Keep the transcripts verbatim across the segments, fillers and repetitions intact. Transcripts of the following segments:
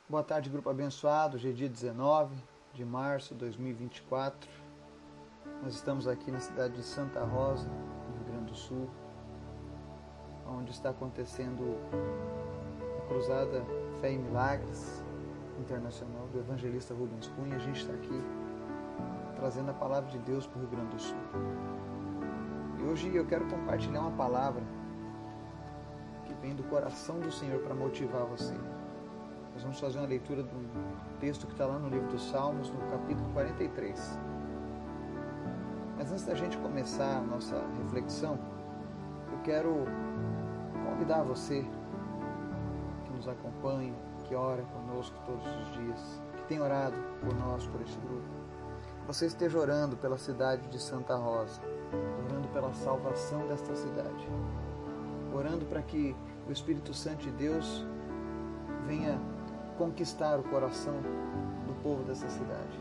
Boa tarde, grupo abençoado. Hoje é dia dezenove de março de dois mil e vinte e quatro. Nós estamos aqui na cidade de Santa Rosa, no Rio Grande do Sul, onde está acontecendo a Cruzada Fé e Milagres Internacional do evangelista Rubens Cunha. A gente está aqui trazendo a palavra de Deus para o Rio Grande do Sul. E hoje eu quero compartilhar uma palavra que vem do coração do Senhor para motivar você. Nós vamos fazer uma leitura do texto que está lá no livro dos Salmos, no capítulo quarenta e três. Mas antes da gente começar a nossa reflexão, eu quero convidar você que nos acompanha, que ora conosco todos os dias, que tem orado por nós, por este grupo, você esteja orando pela cidade de Santa Rosa, orando pela salvação desta cidade, orando para que o Espírito Santo de Deus venha conquistar o coração do povo dessa cidade.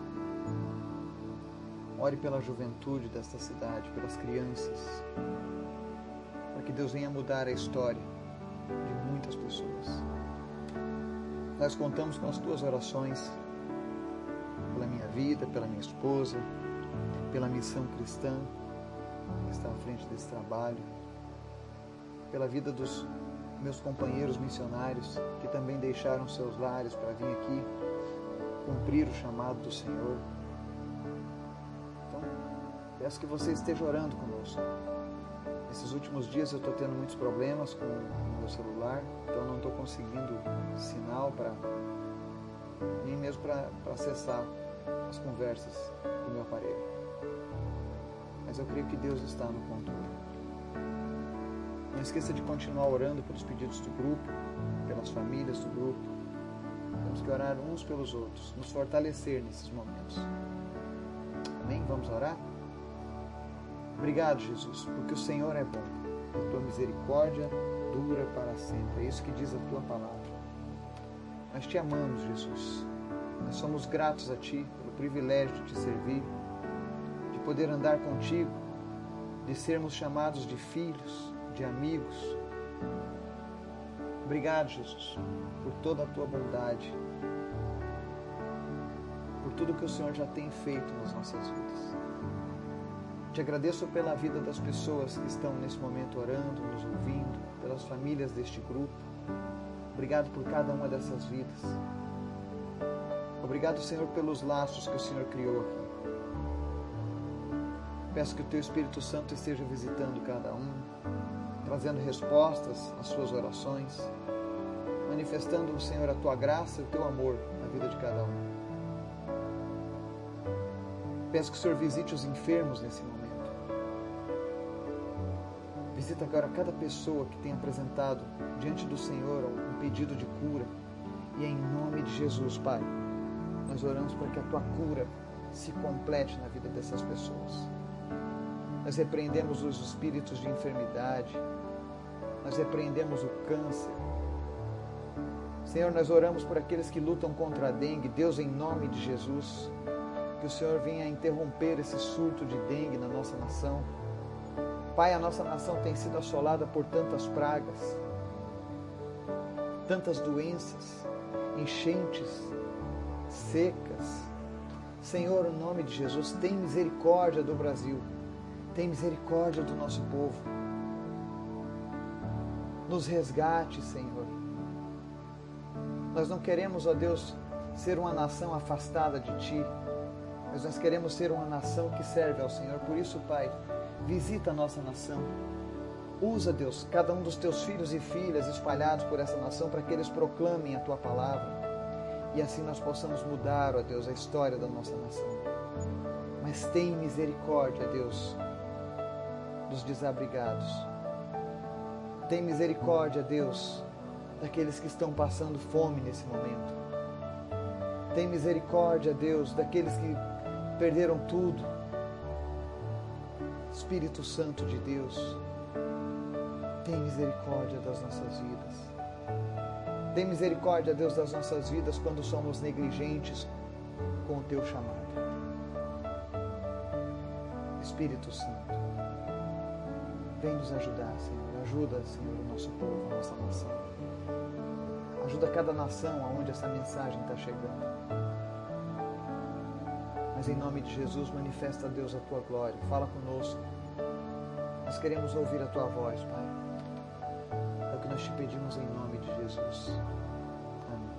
Ore pela juventude desta cidade, pelas crianças, para que Deus venha mudar a história de muitas pessoas. Nós contamos com as tuas orações pela minha vida, pela minha esposa, pela missão cristã que está à frente desse trabalho, pela vida dos meus companheiros missionários que também deixaram seus lares para vir aqui cumprir o chamado do Senhor. Então, peço que você esteja orando conosco. Nesses últimos dias eu estou tendo muitos problemas com o meu celular, então não estou conseguindo sinal para nem mesmo para acessar as conversas do meu aparelho. Mas eu creio que Deus está no controle. Não esqueça de continuar orando pelos pedidos do grupo, pelas famílias do grupo. Temos que orar uns pelos outros, nos fortalecer nesses momentos. Amém? Vamos orar? Obrigado, Jesus, porque o Senhor é bom. A tua misericórdia dura para sempre. É isso que diz a tua palavra. Nós te amamos, Jesus. Nós somos gratos a ti pelo privilégio de te servir, de poder andar contigo, de sermos chamados de filhos, de amigos. Obrigado, Jesus, por toda a tua bondade, por tudo que o Senhor já tem feito nas nossas vidas. Te agradeço pela vida das pessoas que estão nesse momento orando, nos ouvindo, pelas famílias deste grupo. Obrigado por cada uma dessas vidas. Obrigado, Senhor, pelos laços que o Senhor criou aqui. Peço que o teu Espírito Santo esteja visitando cada um, trazendo respostas às suas orações, manifestando, Senhor, a tua graça e o teu amor na vida de cada um. Peço que o Senhor visite os enfermos nesse momento. Visita agora cada pessoa que tem apresentado diante do Senhor um pedido de cura. E em nome de Jesus, Pai, nós oramos para que a tua cura se complete na vida dessas pessoas. Nós repreendemos os espíritos de enfermidade, nós repreendemos o câncer. Senhor, nós oramos por aqueles que lutam contra a dengue. Deus, em nome de Jesus, que o Senhor venha interromper esse surto de dengue na nossa nação. Pai, a nossa nação tem sido assolada por tantas pragas, tantas doenças, enchentes, secas. Senhor, em nome de Jesus, tem misericórdia do Brasil. Tem misericórdia do nosso povo. Nos resgate, Senhor. Nós não queremos, ó Deus, ser uma nação afastada de Ti, mas nós queremos ser uma nação que serve ao Senhor. Por isso, Pai, visita a nossa nação. Usa, Deus, cada um dos Teus filhos e filhas espalhados por essa nação para que eles proclamem a Tua palavra. E assim nós possamos mudar, ó Deus, a história da nossa nação. Mas tem misericórdia, Deus, dos desabrigados. Tem misericórdia, Deus, daqueles que estão passando fome nesse momento. Tem misericórdia, Deus, daqueles que perderam tudo. Espírito Santo de Deus, tem misericórdia das nossas vidas. Tem misericórdia, Deus, das nossas vidas quando somos negligentes com o Teu chamado. Espírito Santo, vem nos ajudar, Senhor. Ajuda, Senhor, o nosso povo, a nossa nação. Ajuda cada nação aonde essa mensagem está chegando. Mas em nome de Jesus, manifesta, Deus, a Tua glória. Fala conosco. Nós queremos ouvir a Tua voz, Pai. É o que nós te pedimos em nome de Jesus. Amém.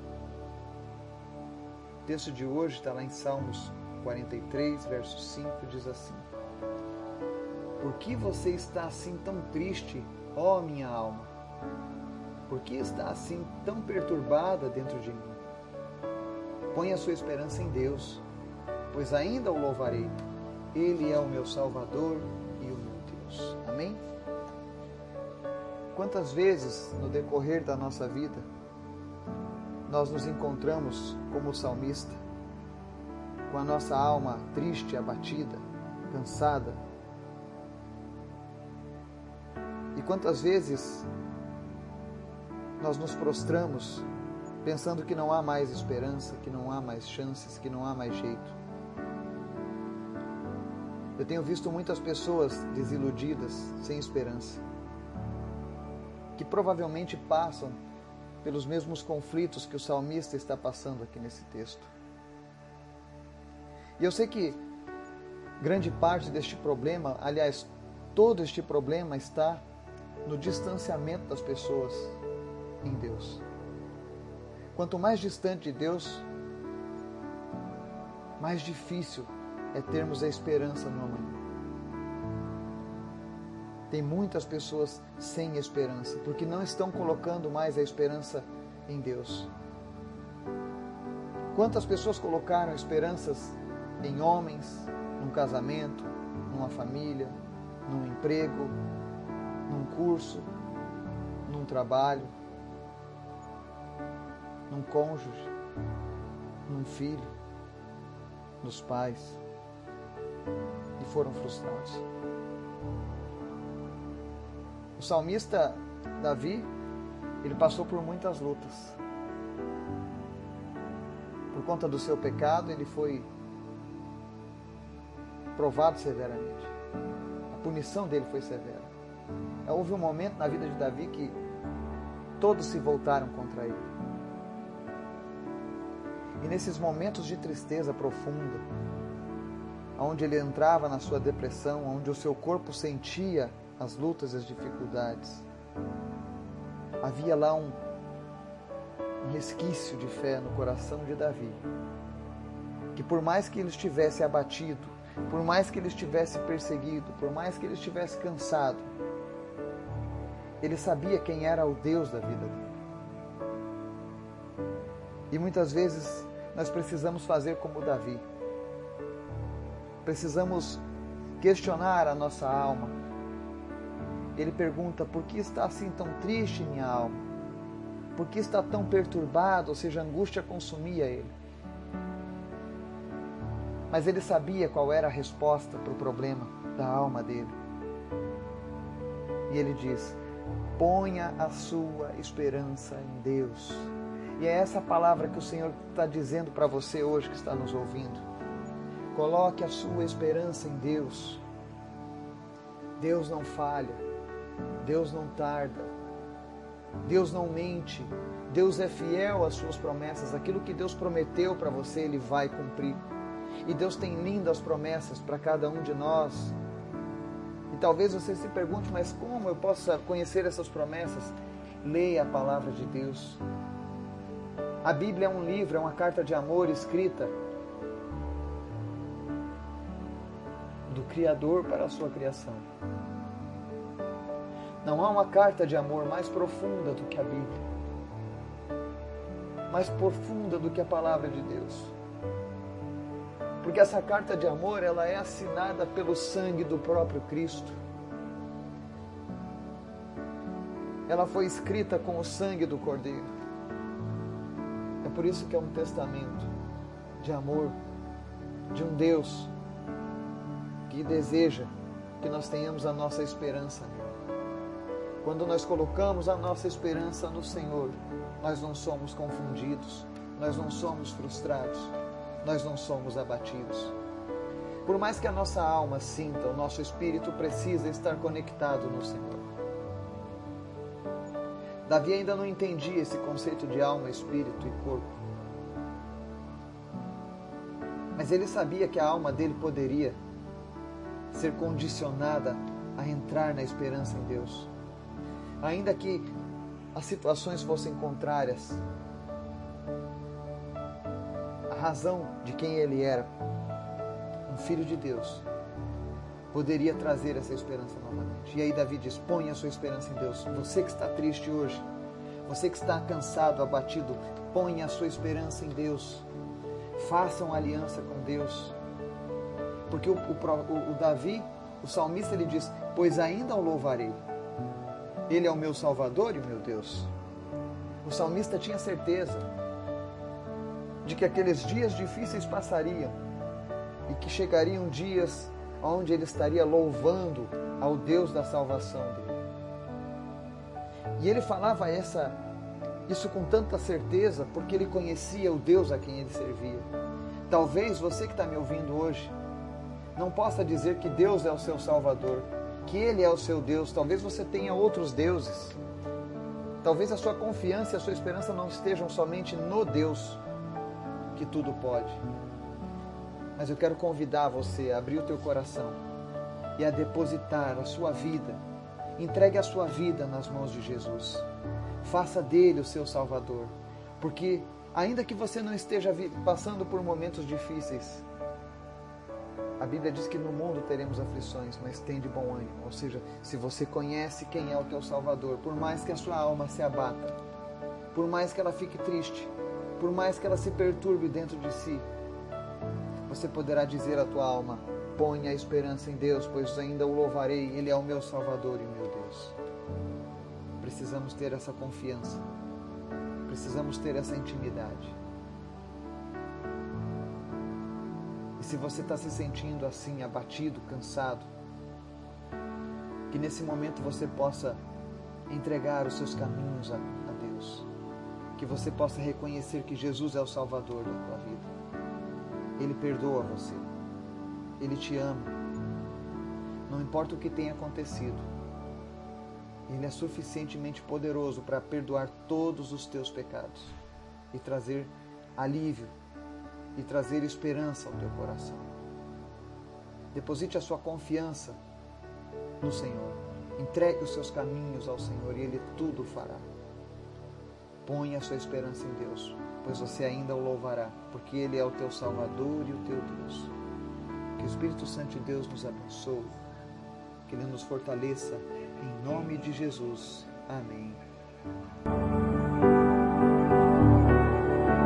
O texto de hoje está lá em Salmos quarenta e três, verso cinco, diz assim: Por que você está assim tão triste, ó minha alma? Por que está assim tão perturbada dentro de mim? Põe a sua esperança em Deus, pois ainda o louvarei. Ele é o meu Salvador e o meu Deus. Amém? Quantas vezes no decorrer da nossa vida nós nos encontramos como o salmista, com a nossa alma triste, abatida, cansada? E quantas vezes nós nos prostramos pensando que não há mais esperança, que não há mais chances, que não há mais jeito? Eu tenho visto muitas pessoas desiludidas, sem esperança, que provavelmente passam pelos mesmos conflitos que o salmista está passando aqui nesse texto. E eu sei que grande parte deste problema, aliás, todo este problema está no distanciamento das pessoas em Deus. Quanto mais distante de Deus, mais difícil é termos a esperança no amanhã. Tem muitas pessoas sem esperança, porque não estão colocando mais a esperança em Deus. Quantas pessoas colocaram esperanças em homens, num casamento, numa família, num emprego, num curso, num trabalho, num cônjuge, num filho, nos pais, e foram frustrados. O salmista Davi, ele passou por muitas lutas. Por conta do seu pecado, ele foi provado severamente. A punição dele foi severa. Houve um momento na vida de Davi que todos se voltaram contra ele. E nesses momentos de tristeza profunda, onde ele entrava na sua depressão, onde o seu corpo sentia as lutas e as dificuldades, havia lá um, um resquício de fé no coração de Davi, que por mais que ele estivesse abatido, por mais que ele estivesse perseguido, por mais que ele estivesse cansado, ele sabia quem era o Deus da vida dele. E muitas vezes nós precisamos fazer como Davi. Precisamos questionar a nossa alma. Ele pergunta: por que está assim tão triste minha alma? Por que está tão perturbado? Ou seja, a angústia consumia ele. Mas ele sabia qual era a resposta para o problema da alma dele. E ele diz: ponha a sua esperança em Deus. E é essa palavra que o Senhor está dizendo para você hoje que está nos ouvindo. Coloque a sua esperança em Deus. Deus não falha. Deus não tarda. Deus não mente. Deus é fiel às suas promessas. Aquilo que Deus prometeu para você, Ele vai cumprir. E Deus tem lindas promessas para cada um de nós. E talvez você se pergunte: mas como eu posso conhecer essas promessas? Leia a palavra de Deus. A Bíblia é um livro, é uma carta de amor escrita do Criador para a sua criação. Não há uma carta de amor mais profunda do que a Bíblia, mais profunda do que a palavra de Deus. Porque essa carta de amor, ela é assinada pelo sangue do próprio Cristo. Ela foi escrita com o sangue do Cordeiro. É por isso que é um testamento de amor de um Deus que deseja que nós tenhamos a nossa esperança nele. Quando nós colocamos a nossa esperança no Senhor, nós não somos confundidos, nós não somos frustrados, nós não somos abatidos. Por mais que a nossa alma sinta, o nosso espírito precisa estar conectado no Senhor. Davi ainda não entendia esse conceito de alma, espírito e corpo. Mas ele sabia que a alma dele poderia ser condicionada a entrar na esperança em Deus. Ainda que as situações fossem contrárias, a razão de quem ele era, um filho de Deus, poderia trazer essa esperança novamente. E aí Davi diz, põe a sua esperança em Deus. Você que está triste hoje, você que está cansado, abatido, põe a sua esperança em Deus. Faça uma aliança com Deus. Porque o, o, o Davi, o salmista, ele diz, pois ainda o louvarei. Ele é o meu Salvador e o meu Deus. O salmista tinha certeza de que aqueles dias difíceis passariam e que chegariam dias onde ele estaria louvando ao Deus da salvação dele. E ele falava essa, isso com tanta certeza porque ele conhecia o Deus a quem ele servia. Talvez você que está me ouvindo hoje não possa dizer que Deus é o seu Salvador, que Ele é o seu Deus. Talvez você tenha outros deuses. Talvez a sua confiança e a sua esperança não estejam somente no Deus que tudo pode. Mas eu quero convidar você a abrir o teu coração e a depositar a sua vida. Entregue a sua vida nas mãos de Jesus. Faça dele o seu Salvador. Porque ainda que você não esteja passando por momentos difíceis, a Bíblia diz que no mundo teremos aflições, mas tem de bom ânimo. Ou seja, se você conhece quem é o teu Salvador, por mais que a sua alma se abata, por mais que ela fique triste, por mais que ela se perturbe dentro de si, você poderá dizer à tua alma, põe a esperança em Deus, pois ainda o louvarei, Ele é o meu Salvador e o meu Deus. Precisamos ter essa confiança, precisamos ter essa intimidade. E se você está se sentindo assim, abatido, cansado, que nesse momento você possa entregar os seus caminhos a, a Deus, que você possa reconhecer que Jesus é o Salvador da tua vida. Ele perdoa você, Ele te ama, não importa o que tenha acontecido, Ele é suficientemente poderoso para perdoar todos os teus pecados e trazer alívio e trazer esperança ao teu coração. Deposite a sua confiança no Senhor, entregue os seus caminhos ao Senhor e Ele tudo fará. Ponha a sua esperança em Deus, pois você ainda o louvará, porque Ele é o teu Salvador e o teu Deus. Que o Espírito Santo de Deus nos abençoe, que Ele nos fortaleça, em nome de Jesus. Amém.